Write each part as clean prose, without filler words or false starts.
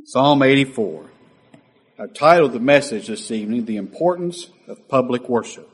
Psalm 84. I've titled the message this evening, The Importance of Public Worship.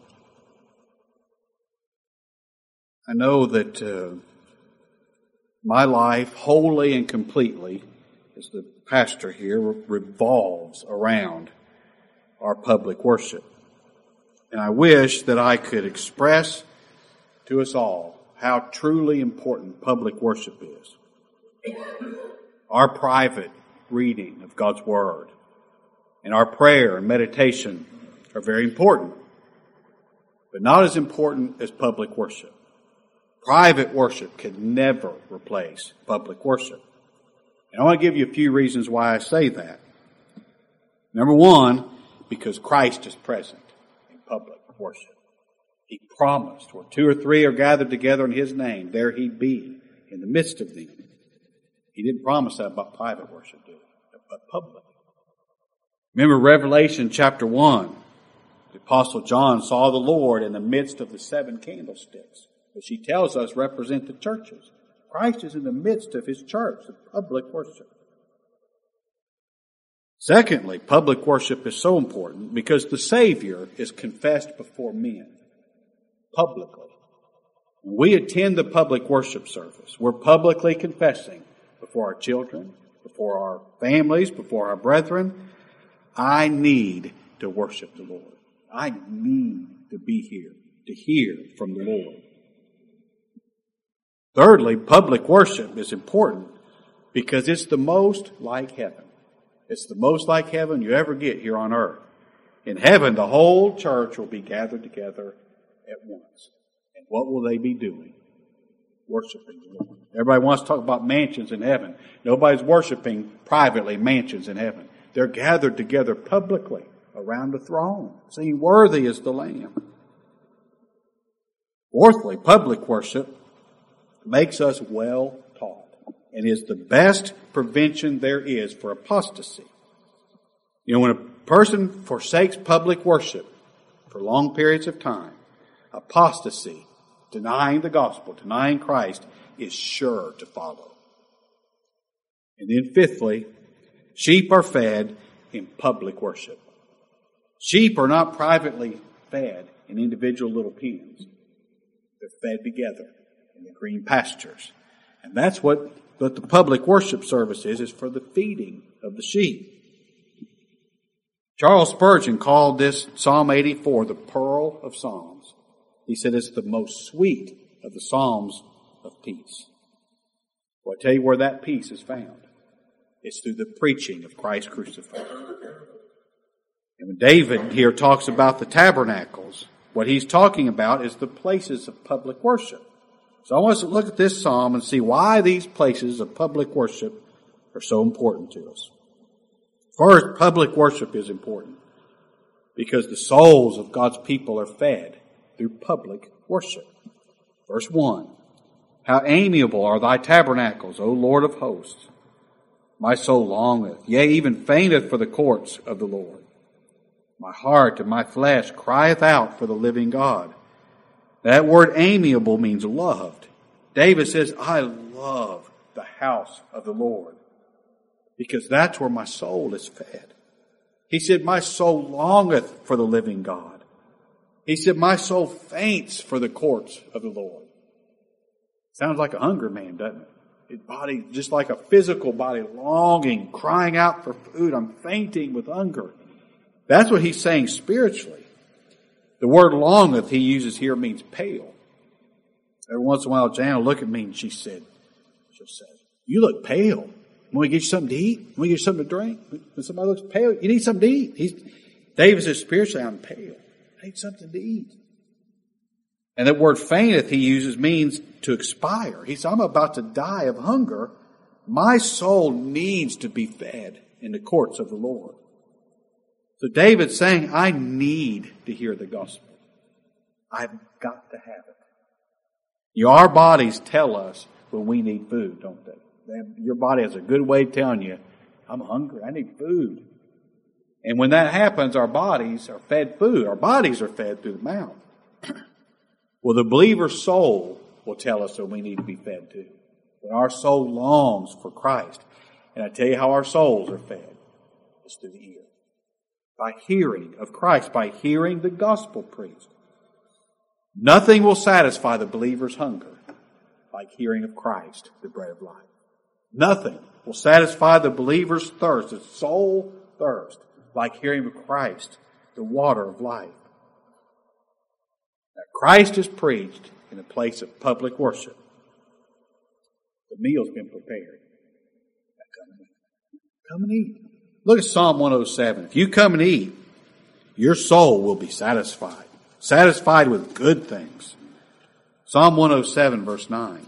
I know that my life wholly and completely, as the pastor here, revolves around our public worship. And I wish that I could express to us all how truly important public worship is. Our private reading of God's Word and our prayer and meditation are very important, but not as important as public worship. Private worship can never replace public worship. And I want to give you a few reasons why I say that. Number one, because Christ is present in public worship. He promised, where two or three are gathered together in His name, there He'd be in the midst of them. He didn't promise that about private worship, did He? But public. Remember Revelation chapter 1. The Apostle John saw the Lord in the midst of the seven candlesticks, which he tells us represent the churches. Christ is in the midst of His church, the public worship. Secondly, public worship is so important because the Savior is confessed before men publicly. When we attend the public worship service, we're publicly confessing before our children, before our families, before our brethren, I need to worship the Lord. I need to be here to hear from the Lord. Thirdly, public worship is important because it's the most like heaven. It's the most like heaven you ever get here on earth. In heaven, the whole church will be gathered together at once. And what will they be doing? Worshiping the Lord. Everybody wants to talk about mansions in heaven. Nobody's worshiping privately mansions in heaven. They're gathered together publicly around the throne, saying, "Worthy is the Lamb." Fourthly, public worship makes us well taught and is the best prevention there is for apostasy. You know, when a person forsakes public worship for long periods of time, apostasy, denying the gospel, denying Christ, is sure to follow. And then fifthly, sheep are fed in public worship. Sheep are not privately fed in individual little pens. They're fed together in the green pastures. And that's what the public worship service is for the feeding of the sheep. Charles Spurgeon called this Psalm 84 the pearl of Psalms. He said it's the most sweet of the Psalms of peace. Well, I tell you where that peace is found. It's through the preaching of Christ crucified. And when David here talks about the tabernacles, what he's talking about is the places of public worship. So I want us to look at this psalm and see why these places of public worship are so important to us. First, public worship is important because the souls of God's people are fed through public worship. Verse 1, how amiable are thy tabernacles, O Lord of hosts! My soul longeth, yea, even fainteth for the courts of the Lord. My heart and my flesh crieth out for the living God. That word amiable means loved. David says, I love the house of the Lord because that's where my soul is fed. He said, my soul longeth for the living God. He said, my soul faints for the courts of the Lord. Sounds like a hunger man, doesn't it? His body, just like a physical body, longing, crying out for food. I'm fainting with hunger. That's what he's saying spiritually. The word longeth he uses here means pale. Every once in a while, Jan will look at me and she'll say, you look pale. Want me to get you something to eat? Want me to get you something to drink? When somebody looks pale, you need something to eat. David says spiritually, I'm pale. I need something to eat. And that word fainteth he uses means to expire. He says, I'm about to die of hunger. My soul needs to be fed in the courts of the Lord. So David's saying, I need to hear the gospel. I've got to have it. You know, our bodies tell us when we need food, don't they? Your body has a good way of telling you, I'm hungry, I need food. And when that happens, our bodies are fed food. Our bodies are fed through the mouth. Well, the believer's soul will tell us that we need to be fed too. When our soul longs for Christ. And I tell you how our souls are fed. It's through the ear. By hearing of Christ, by hearing the gospel preached. Nothing will satisfy the believer's hunger like hearing of Christ, the bread of life. Nothing will satisfy the believer's thirst, his soul thirst, like hearing of Christ, the water of life. Now, Christ is preached in a place of public worship. The meal's been prepared. Now come and eat. Look at Psalm 107. If you come and eat, your soul will be satisfied. Satisfied with good things. Psalm 107, verse 9.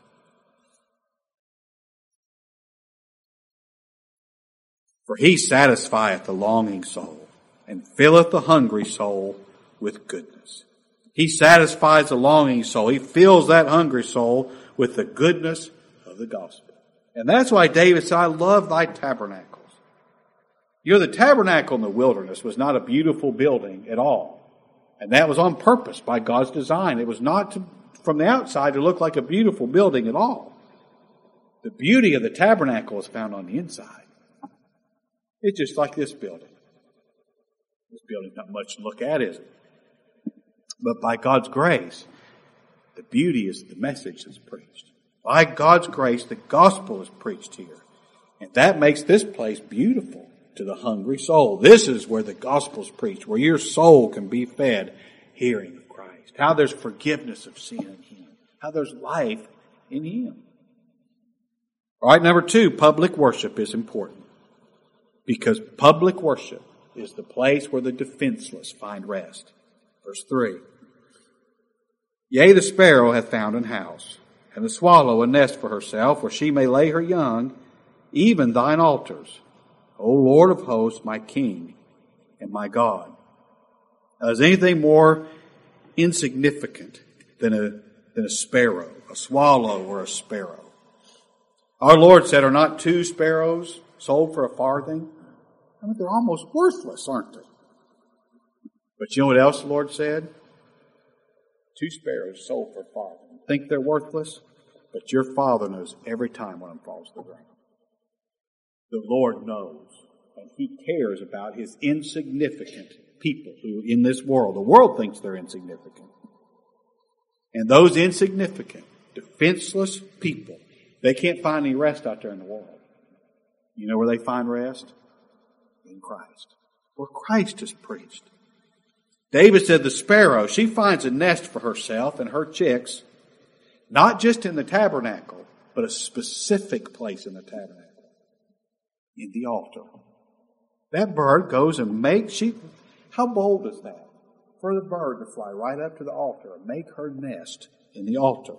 For he satisfieth the longing soul, and filleth the hungry soul with goodness. He satisfies the longing soul. He fills that hungry soul with the goodness of the gospel. And that's why David said, I love thy tabernacles. You know, the tabernacle in the wilderness was not a beautiful building at all. And that was on purpose by God's design. It was not from the outside to look like a beautiful building at all. The beauty of the tabernacle is found on the inside. It's just like this building. This building's not much to look at, is it? But by God's grace, the beauty is the message that's preached. By God's grace, the gospel is preached here. And that makes this place beautiful to the hungry soul. This is where the gospel is preached, where your soul can be fed hearing of Christ. How there's forgiveness of sin in Him. How there's life in Him. All right, number 2, public worship is important. Because public worship is the place where the defenseless find rest. Verse 3. Yea, the sparrow hath found an house, and the swallow a nest for herself, where she may lay her young, even thine altars, O Lord of hosts, my King and my God. Now, is anything more insignificant than a sparrow, a swallow or a sparrow? Our Lord said, are not 2 sparrows sold for a farthing? I mean, they're almost worthless, aren't they? But you know what else the Lord said? 2 sparrows sold for a farthing. You think they're worthless? But your Father knows every time one of them falls to the ground. The Lord knows, and He cares about His insignificant people who in this world. The world thinks they're insignificant. And those insignificant, defenseless people, they can't find any rest out there in the world. You know where they find rest? In Christ. Where Christ is preached. David said the sparrow, she finds a nest for herself and her chicks, not just in the tabernacle, but a specific place in the tabernacle. In the altar. That bird goes and makes, how bold is that? For the bird to fly right up to the altar and make her nest in the altar.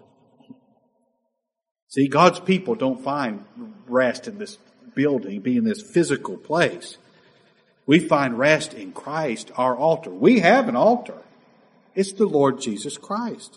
See, God's people don't find rest in this building, be in this physical place. We find rest in Christ, our altar. We have an altar. It's the Lord Jesus Christ.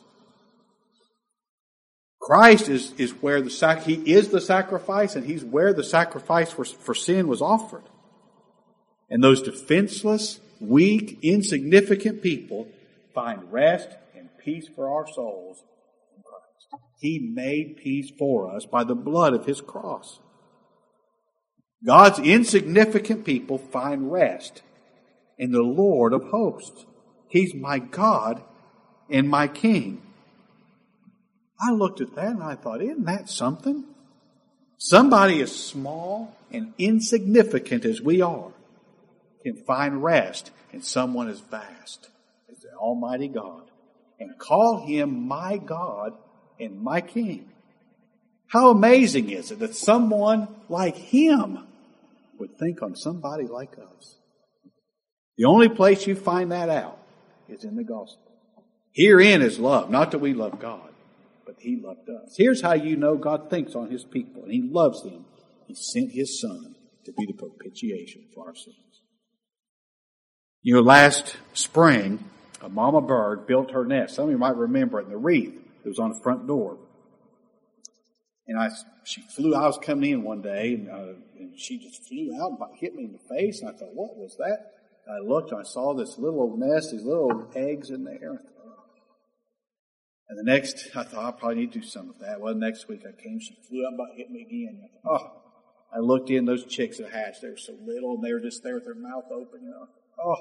Christ is where He is the sacrifice, and He's where the sacrifice for sin was offered. And those defenseless, weak, insignificant people find rest and peace for our souls in Christ. He made peace for us by the blood of His cross. God's insignificant people find rest in the Lord of hosts. He's my God and my King. I looked at that and I thought, isn't that something? Somebody as small and insignificant as we are can find rest in someone as vast as the Almighty God and call Him my God and my King. How amazing is it that someone like Him would think on somebody like us? The only place you find that out is in the gospel. Herein is love, not that we love God, but He loved us. Here's how you know God thinks on His people and He loves them. He sent His Son to be the propitiation for our sins. You know, last spring, a mama bird built her nest. Some of you might remember it in the wreath that was on the front door. And she flew. I was coming in one day, and she just flew out and hit me in the face. And I thought, what was that? And I looked and I saw this little old nest, these little old eggs in there. And the next, I thought, I probably need to do something with that. Well, next week I came, she flew out and hit me again. I thought, I looked in, those chicks that hatched, they were so little, and they were just there with their mouth open, you know. Oh,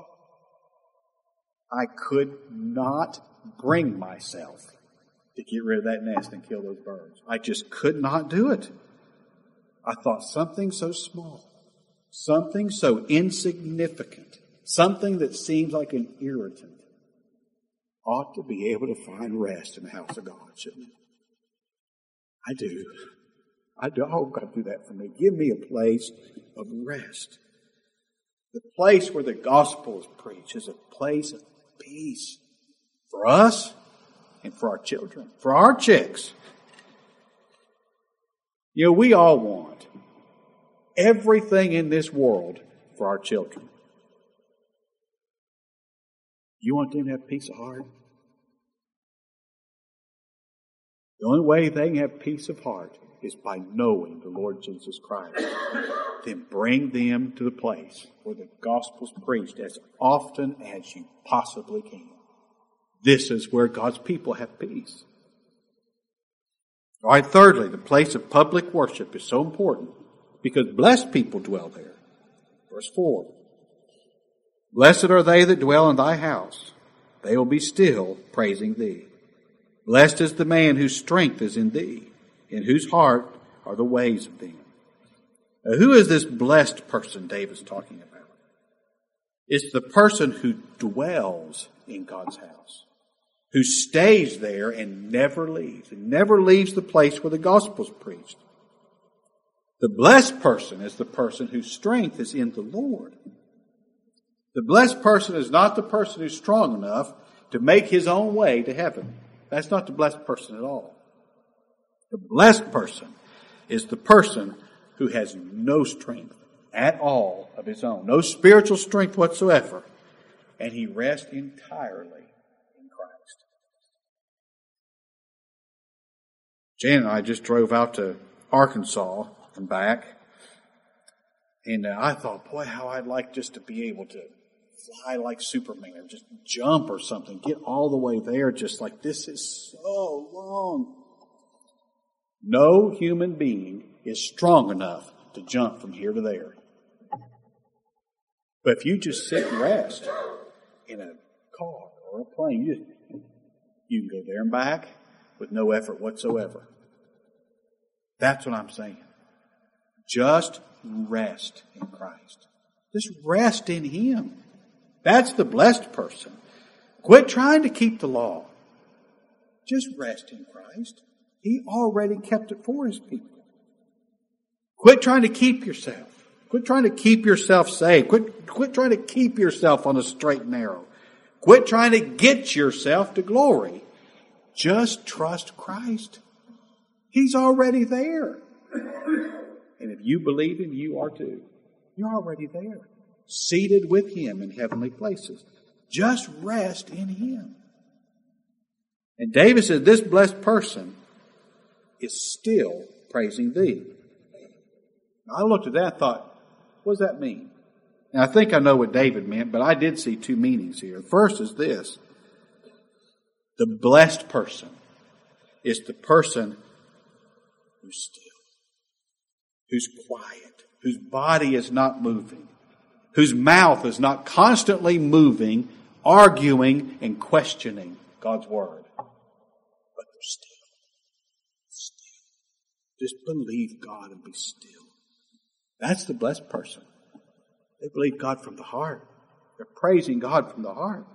I could not bring myself to get rid of that nest and kill those birds. I just could not do it. I thought something so small, something so insignificant, something that seems like an irritant ought to be able to find rest in the house of God, shouldn't it? I do. I hope God do that for me. Give me a place of rest. The place where the gospel is preached is a place of peace for us and for our children, for our chicks. You know, we all want everything in this world for our children. You want them to have peace of heart? The only way they can have peace of heart is by knowing the Lord Jesus Christ. Then bring them to the place where the gospel's preached as often as you possibly can. This is where God's people have peace. All right, thirdly, the place of public worship is so important because blessed people dwell there. Verse 4. Blessed are they that dwell in thy house. They will be still praising thee. Blessed is the man whose strength is in thee, in whose heart are the ways of them. Now, who is this blessed person David's talking about? It's the person who dwells in God's house, who stays there and never leaves the place where the gospel's preached. The blessed person is the person whose strength is in the Lord. The blessed person is not the person who's strong enough to make his own way to heaven. That's not the blessed person at all. The blessed person is the person who has no strength at all of his own, no spiritual strength whatsoever, and he rests entirely in Christ. Jan and I just drove out to Arkansas and back, and I thought, boy, how I'd like just to be able to fly like Superman or just jump or something, get all the way there just like this is so long. No human being is strong enough to jump from here to there. But if you just sit and rest in a car or a plane, you can go there and back with no effort whatsoever. That's what I'm saying. Just rest in Christ. Just rest in Him. That's the blessed person. Quit trying to keep the law. Just rest in Christ. He already kept it for His people. Quit trying to keep yourself. Quit trying to keep yourself saved. Quit trying to keep yourself on a straight and narrow. Quit trying to get yourself to glory. Just trust Christ. He's already there. And if you believe Him, you are too. You're already there. Seated with Him in heavenly places. Just rest in Him. And David said, this blessed person is still praising Thee. Now, I looked at that and thought, what does that mean? And I think I know what David meant, but I did see two meanings here. The first is this. The blessed person is the person who's still, who's quiet, whose body is not moving, whose mouth is not constantly moving, arguing, and questioning God's Word. But they're still. Just believe God and be still. That's the blessed person. They believe God from the heart. They're praising God from the heart.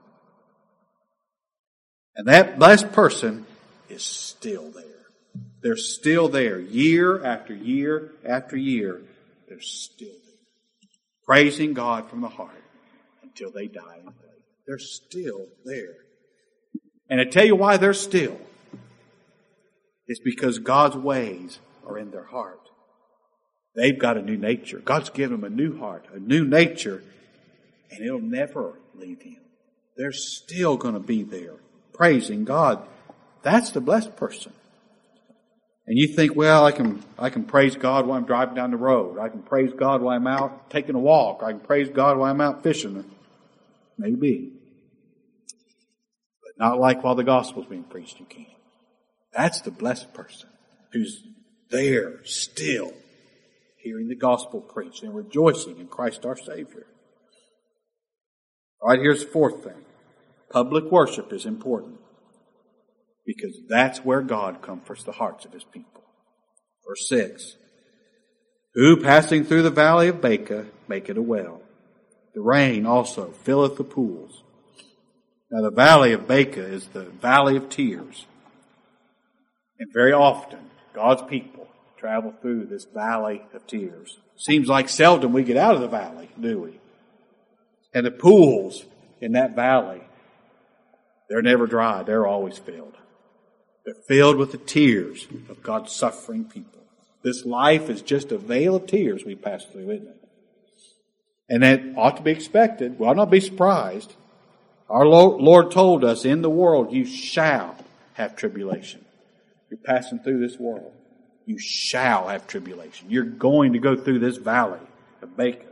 And that blessed person is still there. They're still there. Year after year after year, they're still there. Praising God from the heart until they die in faith. They're still there. And I tell you why they're still. It's because God's ways are in their heart. They've got a new nature. God's given them a new heart, a new nature, and it'll never leave Him. They're still going to be there, praising God. That's the blessed person. And you think, well, I can praise God while I'm driving down the road. I can praise God while I'm out taking a walk. I can praise God while I'm out fishing. Maybe. But not like while the gospel's being preached, you can't. That's the blessed person who's there still hearing the gospel preached and rejoicing in Christ our Savior. All right, here's the fourth thing. Public worship is important because that's where God comforts the hearts of His people. Verse 6. Who passing through the valley of Baca maketh a well. The rain also filleth the pools. Now the valley of Baca is the valley of tears. And very often, God's people travel through this valley of tears. Seems like seldom we get out of the valley, do we? And the pools in that valley, they're never dry. They're always filled. They're filled with the tears of God's suffering people. This life is just a vale of tears we pass through, isn't it? And that ought to be expected. Well, not be surprised. Our Lord told us, in the world you shall have tribulation. You're passing through this world. You shall have tribulation. You're going to go through this valley of Baca.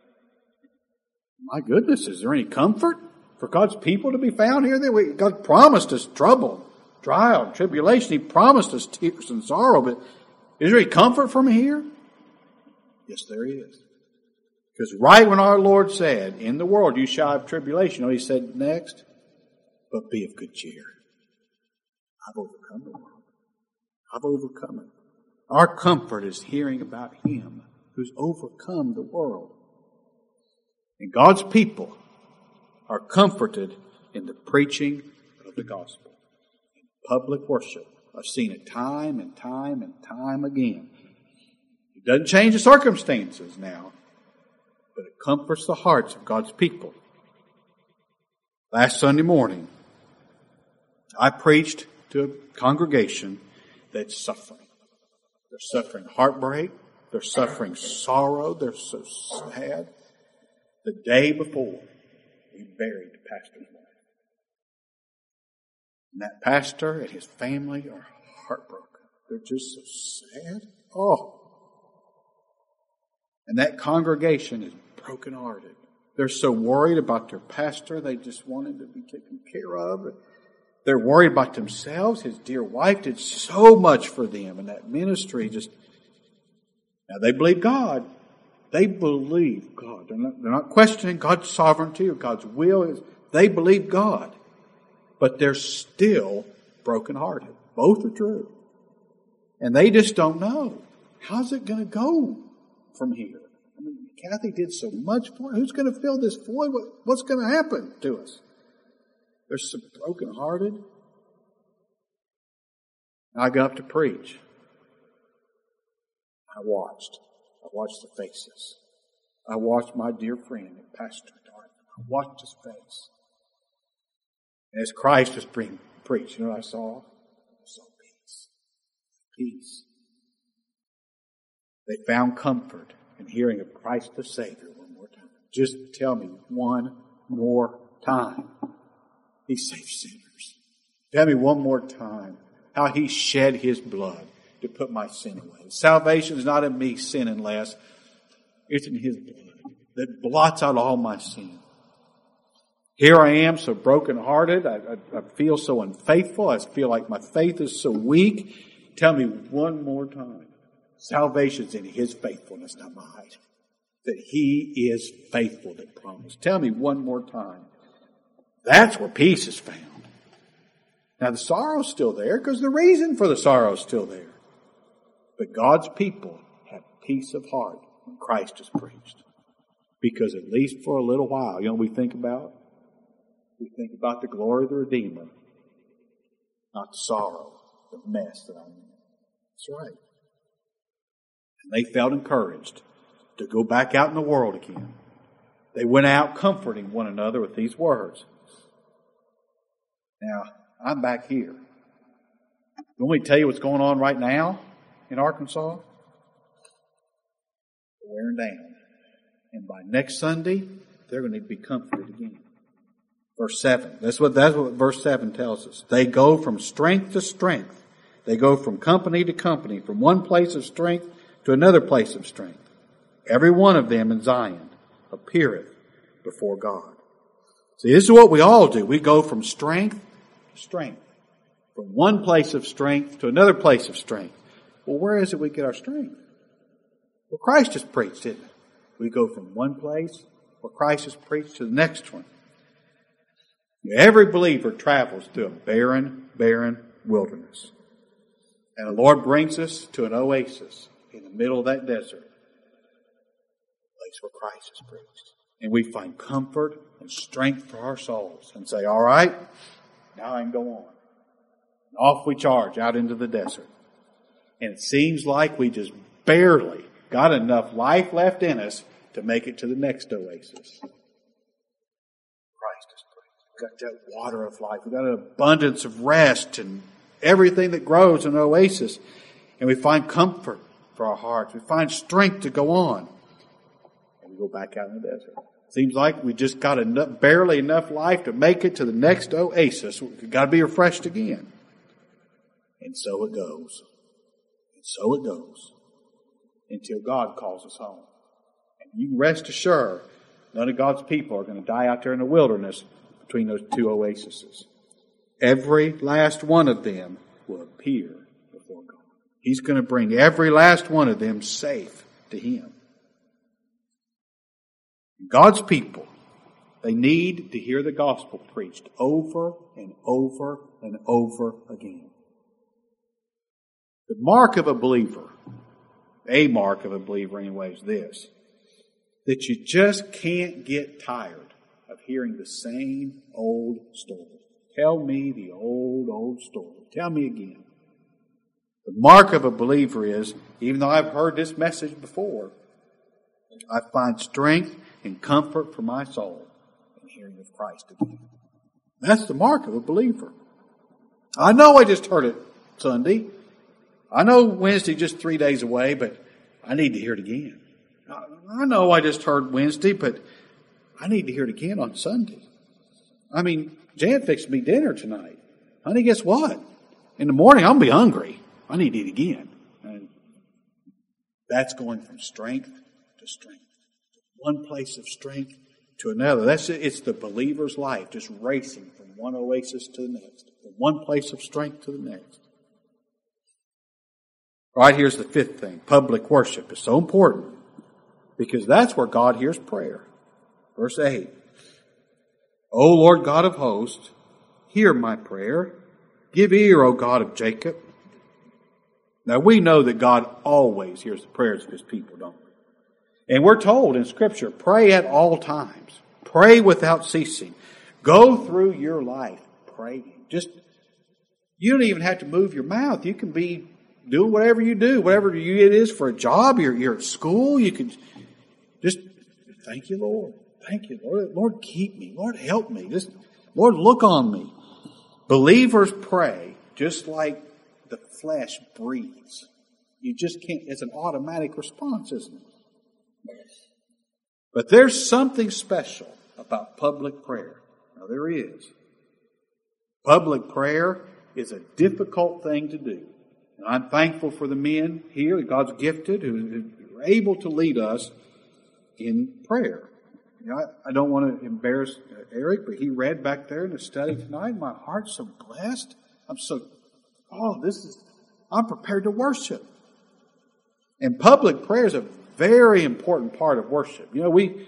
My goodness, is there any comfort for God's people to be found here? God promised us trouble, trial, tribulation. He promised us tears and sorrow, but is there any comfort from here? Yes, there is. Because right when our Lord said, in the world you shall have tribulation, you know what He said next? But be of good cheer. I've overcome the world. I've overcome it. Our comfort is hearing about Him who's overcome the world. And God's people are comforted in the preaching of the gospel. In public worship. I've seen it time and time and time again. It doesn't change the circumstances now, but it comforts the hearts of God's people. Last Sunday morning, I preached to a congregation that's suffering. They're suffering heartbreak. They're suffering sorrow. They're so sad. The day before, we buried the pastor's wife. And that pastor and his family are heartbroken. They're just so sad. Oh. And that congregation is brokenhearted. They're so worried about their pastor. They just want him to be taken care of. They're worried about themselves. His dear wife did so much for them. And that ministry just... Now they believe God. They believe God. They're not questioning God's sovereignty or God's will. They believe God. But they're still brokenhearted. Both are true. And they just don't know. How's it going to go from here? I mean, Kathy did so much for it. Who's going to fill this void? What's going to happen to us? They're so brokenhearted. I got up to preach. I watched the faces. I watched my dear friend, Pastor Darwin. I watched his face. And as Christ was being preached, you know what I saw? I saw peace. Peace. They found comfort in hearing of Christ the Savior one more time. Just tell me one more time. He saved sinners. Tell me one more time how He shed His blood to put my sin away. Salvation is not in me sinning less. It's in His blood that blots out all my sin. Here I am so brokenhearted. I feel so unfaithful. I feel like my faith is so weak. Tell me one more time. Salvation's in His faithfulness, not mine. That He is faithful that promised. Tell me one more time. That's where peace is found. Now the sorrow's still there because the reason for the sorrow is still there. But God's people have peace of heart when Christ is preached. Because at least for a little while, you know what we think about? We think about the glory of the Redeemer, not the sorrow, the mess that I'm in. That's right. And they felt encouraged to go back out in the world again. They went out comforting one another with these words. Now, I'm back here. You want me to tell you what's going on right now in Arkansas? They're wearing down. And by next Sunday, they're going to be comforted again. Verse 7. That's what verse 7 tells us. They go from strength to strength. They go from company to company, from one place of strength to another place of strength. Every one of them in Zion appeareth before God. See, this is what we all do. We go from strength to strength. From one place of strength to another place of strength. Well, where is it we get our strength? where Christ is preached, isn't it? We go from one place where Christ is preached to the next one. Every believer travels through a barren, barren wilderness. And the Lord brings us to an oasis in the middle of that desert, a place where Christ is preached. And we find comfort and strength for our souls and say, all right, now I can go on. And off we charge out into the desert. And it seems like we just barely got enough life left in us to make it to the next oasis. Christ is preached. We've got that water of life. We've got an abundance of rest and everything that grows in an oasis. And we find comfort for our hearts. We find strength to go on. And we go back out in the desert. Seems like we just got barely enough life to make it to the next oasis. We've got to be refreshed again. And so it goes. And so it goes. Until God calls us home. And you can rest assured, none of God's people are going to die out there in the wilderness between those two oases. Every last one of them will appear before God. He's going to bring every last one of them safe to Him. God's people, they need to hear the gospel preached over and over and over again. The mark of a believer, a mark of a believer anyway, is this: that you just can't get tired of hearing the same old story. Tell me the old story. Tell me again. The mark of a believer is, even though I've heard this message before, I find strength and comfort for my soul in hearing of Christ again. That's the mark of a believer. I know I just heard it Sunday. I know Wednesday just 3 days away, but I need to hear it again. I know I just heard Wednesday, but I need to hear it again on Sunday. I mean, Jan fixed me dinner tonight. Honey, guess what? In the morning, I'm going to be hungry. I need to eat again. And that's going from strength to strength. One place of strength to another. It's the believer's life, just racing from one oasis to the next. From one place of strength to the next. All right, here's the fifth thing. Public worship is so important because that's where God hears prayer. Verse 8. O Lord God of hosts, hear my prayer. Give ear, O God of Jacob. Now we know that God always hears the prayers of His people, don't we? And we're told in Scripture, pray at all times. Pray without ceasing. Go through your life praying. You don't even have to move your mouth. You can be doing whatever you do, whatever it is for a job. You're at school. You can just thank you, Lord. Thank you, Lord. Lord, keep me. Lord, help me. Lord, look on me. Believers pray just like the flesh breathes. You just can't. It's an automatic response, isn't it? But there's something special about public prayer. Now, there is. Public prayer is a difficult thing to do. And I'm thankful for the men here that God's gifted who are able to lead us in prayer. You know, I don't want to embarrass Eric, but he read back there in the study tonight. My heart's so blessed. I'm prepared to worship. And public prayer is a very important part of worship. You know, we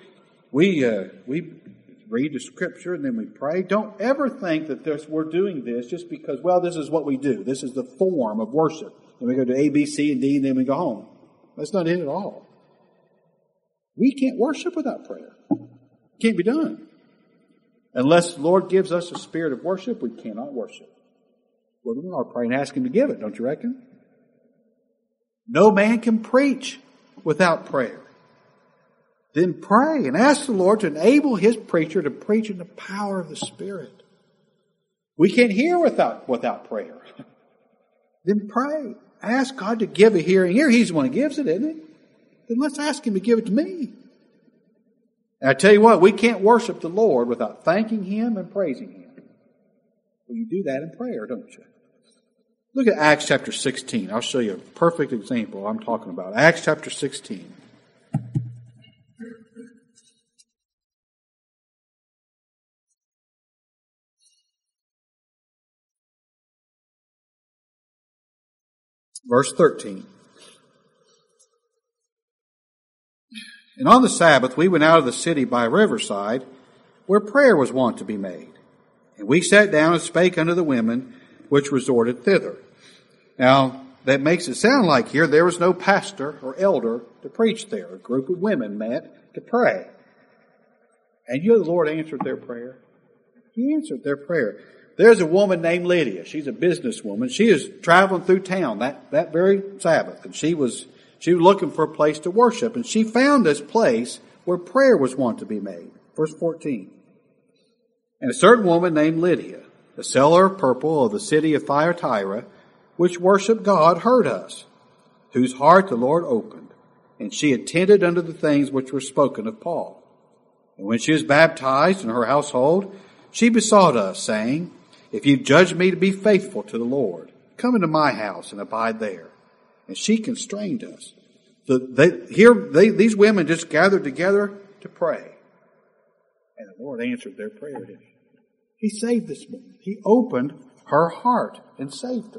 read the Scripture and then we pray. Don't ever think that we're doing this just because, well, this is what we do. This is the form of worship. Then we go to A, B, C, and D, and then we go home. That's not it at all. We can't worship without prayer. It can't be done. Unless the Lord gives us a spirit of worship, we cannot worship. Well, we ought to pray and ask Him to give it, don't you reckon? No man can preach without prayer. Then pray and ask the Lord to enable His preacher to preach in the power of the Spirit. We can't hear without prayer. Then pray. Ask God to give a hearing ear. He's the one who gives it, isn't He? Then let's ask Him to give it to me. And I tell you what, we can't worship the Lord without thanking Him and praising Him. Well, you do that in prayer, don't you? Look at Acts chapter 16. I'll show you a perfect example I'm talking about. Acts chapter 16. Verse 13. And on the Sabbath we went out of the city by a riverside, where prayer was wont to be made. And we sat down and spake unto the women which resorted thither. Now, that makes it sound like here there was no pastor or elder to preach there. A group of women met to pray. And you know the Lord answered their prayer? He answered their prayer. There's a woman named Lydia. She's a businesswoman. She is traveling through town that very Sabbath. And she was looking for a place to worship. And she found this place where prayer was wont to be made. Verse 14. And a certain woman named Lydia, the seller of purple of the city of Thyatira, which worshipped God, heard us, whose heart the Lord opened. And she attended unto the things which were spoken of Paul. And when she was baptized in her household, she besought us, saying, If you've judged me to be faithful to the Lord, come into my house and abide there. And she constrained us. These women just gathered together to pray. And the Lord answered their prayer, didn't he? He saved this woman. He opened her heart and saved her.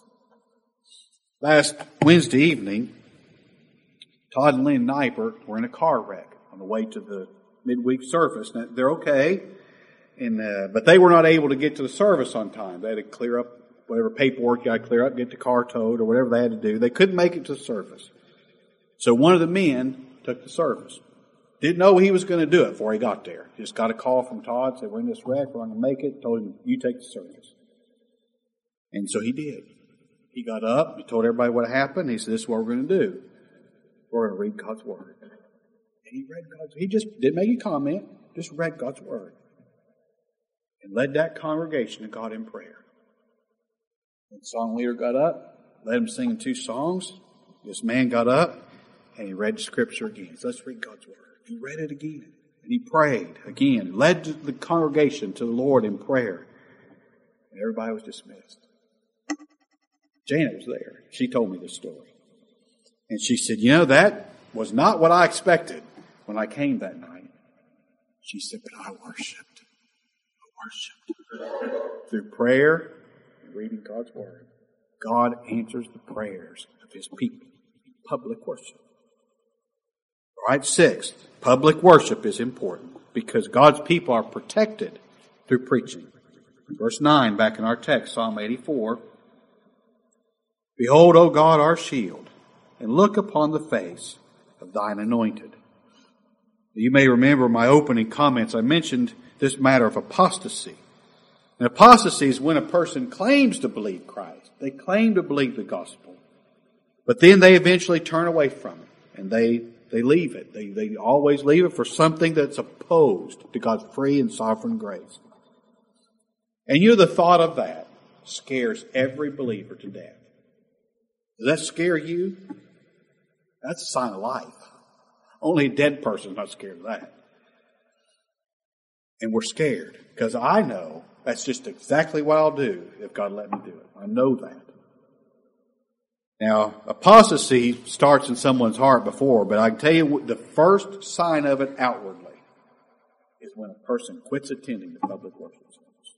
Last Wednesday evening, Todd and Lynn Neipert were in a car wreck on the way to the midweek service. Now, they're okay, but they were not able to get to the service on time. They had to clear up whatever paperwork you had to clear up, get the car towed, or whatever they had to do. They couldn't make it to the service. So one of the men took the service. Didn't know he was going to do it before he got there. Just got a call from Todd, said, we're in this wreck, we're going to make it. Told him, you take the service. And so he did. He got up, he told everybody what happened. He said, this is what we're going to do. We're going to read God's Word. And he read God's Word. He just didn't make a comment, just read God's Word. And led that congregation to God in prayer. And the song leader got up, led him singing 2 songs. This man got up, and he read the Scripture again. So let's read God's Word. He read it again. And he prayed again, led the congregation to the Lord in prayer. And everybody was dismissed. Janet was there. She told me this story. And she said, that was not what I expected when I came that night. She said, but I worshipped. Through prayer and reading God's Word. God answers the prayers of His people. Public worship. All right, 6th, public worship is important because God's people are protected through preaching. Verse 9, back in our text, Psalm 84. Behold, O God, our shield, and look upon the face of thine anointed. You may remember my opening comments. I mentioned this matter of apostasy. And apostasy is when a person claims to believe Christ. They claim to believe the gospel. But then they eventually turn away from it. And they leave it. They always leave it for something that's opposed to God's free and sovereign grace. And the thought of that scares every believer to death. Does that scare you? That's a sign of life. Only a dead person is not scared of that. And we're scared because I know that's just exactly what I'll do if God let me do it. I know that. Now, apostasy starts in someone's heart before, but I can tell you the first sign of it outwardly is when a person quits attending the public worship service.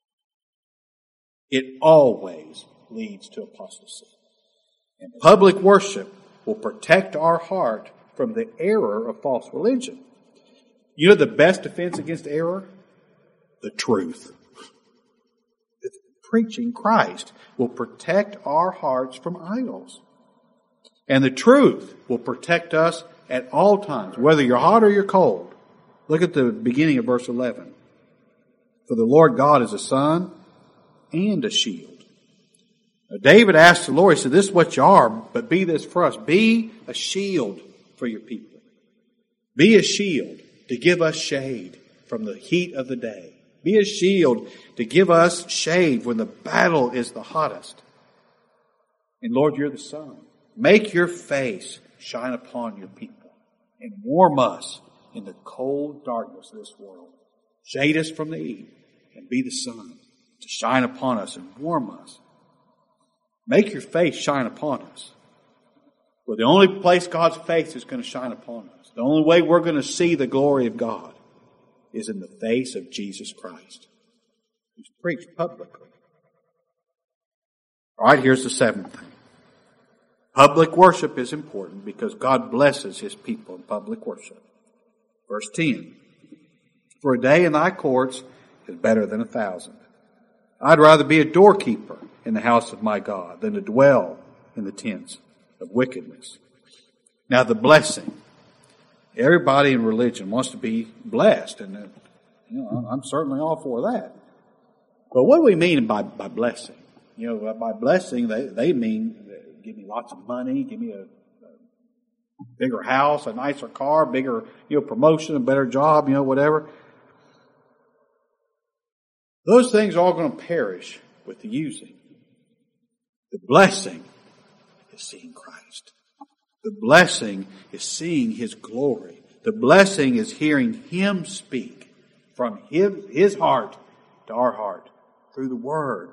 It always leads to apostasy. And public worship will protect our heart from the error of false religion. You know the best defense against error? The truth. Preaching Christ will protect our hearts from idols. And the truth will protect us at all times, whether you're hot or you're cold. Look at the beginning of verse 11. For the Lord God is a sun and a shield. Now, David asked the Lord, he said, this is what you are, but be this for us. Be a shield for your people. Be a shield to give us shade from the heat of the day. Be a shield to give us shade when the battle is the hottest. And Lord, you're the sun. Make your face shine upon your people and warm us in the cold darkness of this world. Shade us from the heat and be the sun to shine upon us and warm us. Make your face shine upon us. Well, the only place God's face is going to shine upon us, the only way we're going to see the glory of God is in the face of Jesus Christ, who's preached publicly. All right, here's the 7th thing. Public worship is important because God blesses His people in public worship. Verse 10, for a day in thy courts is better than 1,000. I'd rather be a doorkeeper in the house of my God than to dwell in the tents of wickedness. Now the blessing. Everybody in religion wants to be blessed, and I'm certainly all for that. But what do we mean by blessing? By blessing, they mean give me lots of money, give me a bigger house, a nicer car, bigger promotion, a better job, whatever. Those things are all going to perish with the using. The blessing is seeing Christ. The blessing is seeing His glory. The blessing is hearing Him speak from His heart to our heart through the Word.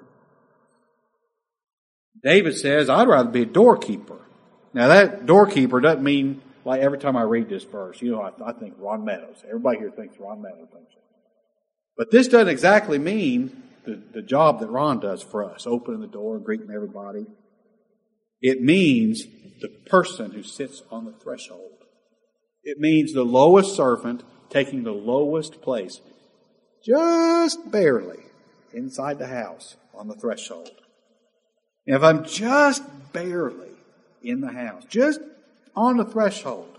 David says, I'd rather be a doorkeeper. Now that doorkeeper doesn't mean, like every time I read this verse, I think Ron Meadows. Everybody here thinks Ron Meadows, don't you? But this doesn't exactly mean the job that Ron does for us, opening the door and greeting everybody. It means the person who sits on the threshold. It means the lowest servant taking the lowest place, just barely inside the house on the threshold. And if I'm just barely in the house, just on the threshold,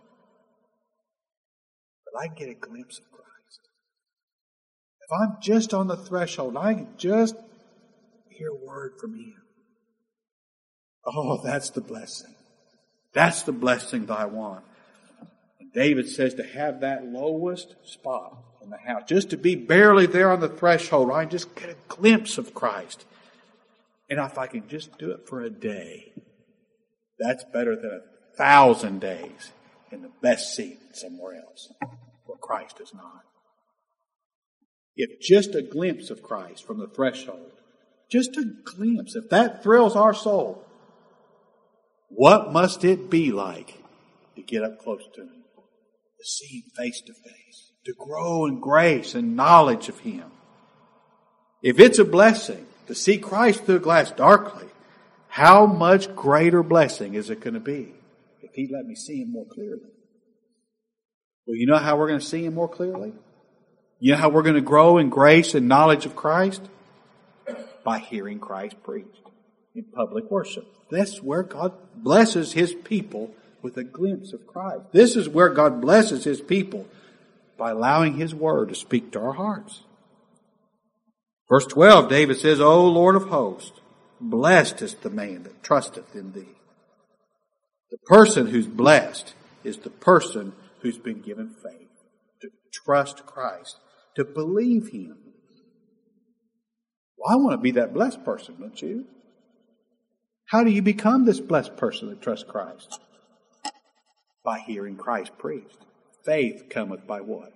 but I can get a glimpse of Christ. If I'm just on the threshold, I can just hear a word from Him. Oh, that's the blessing. That's the blessing that I want. And David says to have that lowest spot in the house, just to be barely there on the threshold, I can just get a glimpse of Christ. And if I can just do it for a day, that's better than 1,000 days in the best seat somewhere else where Christ is not. If just a glimpse of Christ from the threshold, just a glimpse, if that thrills our soul, what must it be like to get up close to Him, to see Him face to face, to grow in grace and knowledge of Him? If it's a blessing to see Christ through a glass darkly, how much greater blessing is it going to be if He let me see Him more clearly? Well, you know how we're going to see Him more clearly? You know how we're going to grow in grace and knowledge of Christ? By hearing Christ preached in public worship. That's where God blesses His people with a glimpse of Christ. This is where God blesses His people by allowing His Word to speak to our hearts. Verse 12, David says, O Lord of hosts, blessed is the man that trusteth in Thee. The person who's blessed is the person who's been given faith, to trust Christ, to believe Him. Well, I want to be that blessed person, don't you? How do you become this blessed person that trusts Christ? By hearing Christ preached. Faith cometh by what?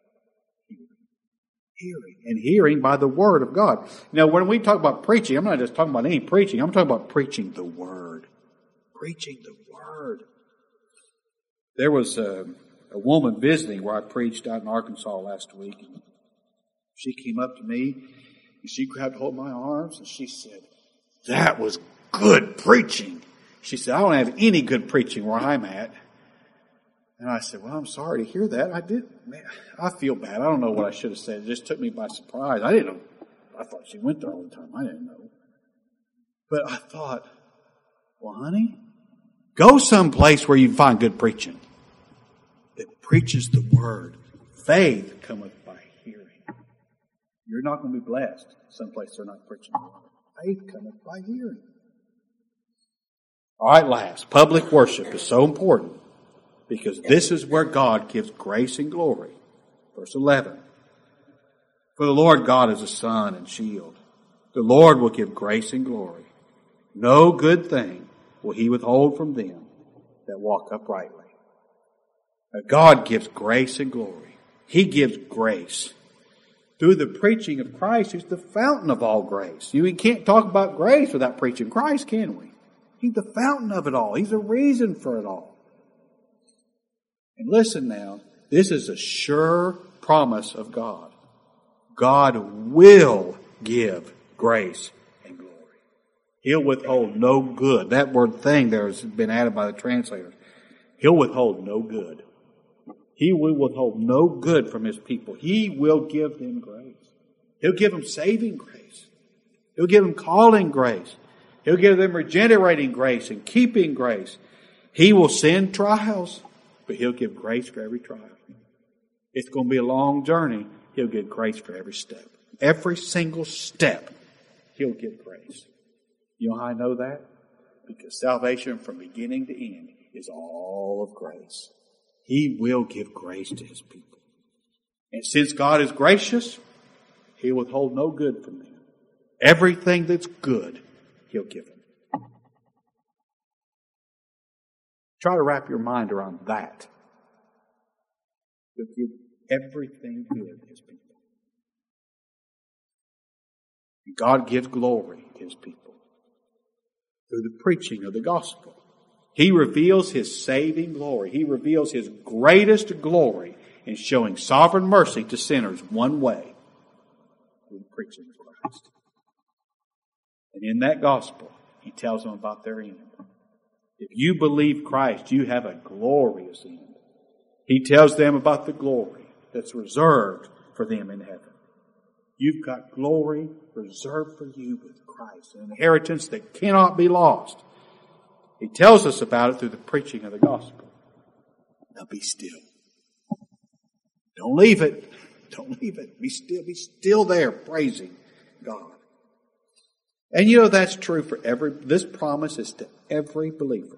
Hearing. And hearing by the Word of God. Now, when we talk about preaching, I'm not just talking about any preaching. I'm talking about preaching the Word. Preaching the Word. There was a woman visiting where I preached out in Arkansas last week. And she came up to me and she grabbed hold of my arms and she said, that was good preaching. She said, I don't have any good preaching where I'm at. And I said, well, I'm sorry to hear that. I feel bad. I don't know what I should have said. It just took me by surprise. I didn't know. I thought she went there all the time. I didn't know. But I thought, well, honey, go someplace where you can find good preaching. That preaches the Word. Faith cometh by hearing. You're not going to be blessed someplace they're not preaching the Word. Faith cometh by hearing. All right, last. Public worship is so important because this is where God gives grace and glory. Verse 11. For the Lord God is a sun and shield. The Lord will give grace and glory. No good thing will He withhold from them that walk uprightly. Now, God gives grace and glory. He gives grace. Through the preaching of Christ, who's the fountain of all grace. We can't talk about grace without preaching Christ, can we? He's the fountain of it all. He's the reason for it all. And listen now, this is a sure promise of God. God will give grace and glory. He'll withhold no good. That word thing there has been added by the translators. He'll withhold no good. He will withhold no good from His people. He will give them grace. He'll give them saving grace. He'll give them calling grace. He'll give them regenerating grace and keeping grace. He will send trials, but He'll give grace for every trial. It's going to be a long journey. He'll give grace for every step. Every single step, He'll give grace. You know how I know that? Because salvation from beginning to end is all of grace. He will give grace to His people. And since God is gracious, He'll withhold no good from them. Everything that's good, He'll give them. Try to wrap your mind around that. He'll give everything good to His people. And God gives glory to His people through the preaching of the gospel. He reveals His saving glory. He reveals His greatest glory in showing sovereign mercy to sinners one way, through the preaching of Christ. And in that gospel, He tells them about their end. If you believe Christ, you have a glorious end. He tells them about the glory that's reserved for them in heaven. You've got glory reserved for you with Christ, an inheritance that cannot be lost. He tells us about it through the preaching of the gospel. Now be still. Don't leave it. Don't leave it. Be still. Be still there praising God. And you know that's true for this promise is to every believer.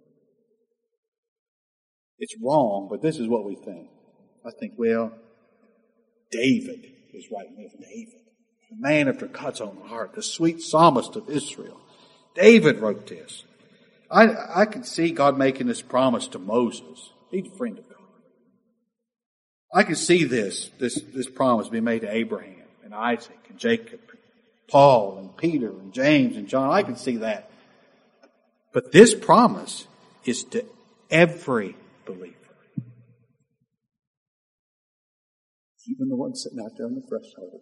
It's wrong, but this is what we think. I think, well, David is writing this. David, the man after God's own heart, the sweet psalmist of Israel. David wrote this. I can see God making this promise to Moses. He's a friend of God. I can see this promise being made to Abraham and Isaac and Jacob, and Paul and Peter and James and John. I can see that. But this promise is to every believer. Even the one sitting out there on the threshold.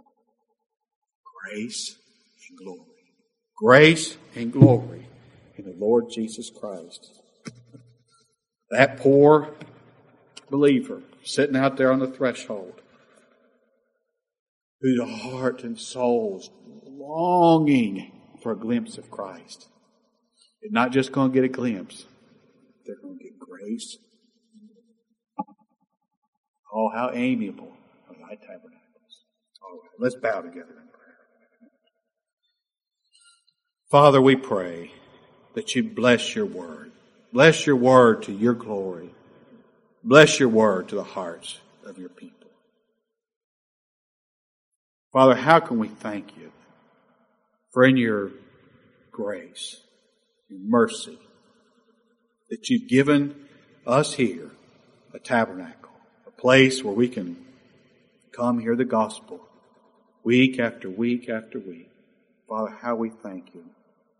Grace and glory. Grace and glory in the Lord Jesus Christ. That poor believer sitting out there on the threshold, whose heart and soul's longing for a glimpse of Christ. They're not just going to get a glimpse. They're going to get grace. Oh, how amiable are thy tabernacles. All right, let's bow together in prayer. Father, we pray that you bless your word. Bless your word to your glory. Bless your word to the hearts of your people. Father, how can we thank you for in your grace, your mercy, that you've given us here a tabernacle, a place where we can come hear the gospel week after week after week. Father, how we thank you.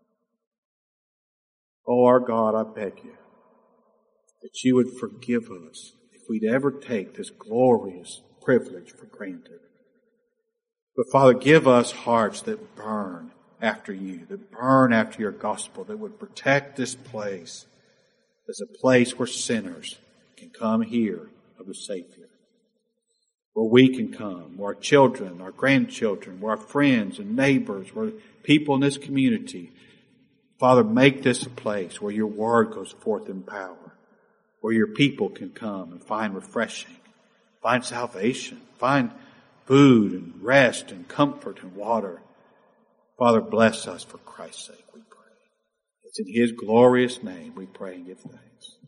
Oh, our God, I beg you that you would forgive us if we'd ever take this glorious privilege for granted. But Father, give us hearts that burn after you, that burn after your gospel, that would protect this place as a place where sinners can come hear of the Savior. Where we can come, where our children, our grandchildren, where our friends and neighbors, where people in this community. Father, make this a place where your word goes forth in power, where your people can come and find refreshing, find salvation, find food and rest and comfort and water. Father, bless us for Christ's sake, we pray. It's in His glorious name we pray and give thanks.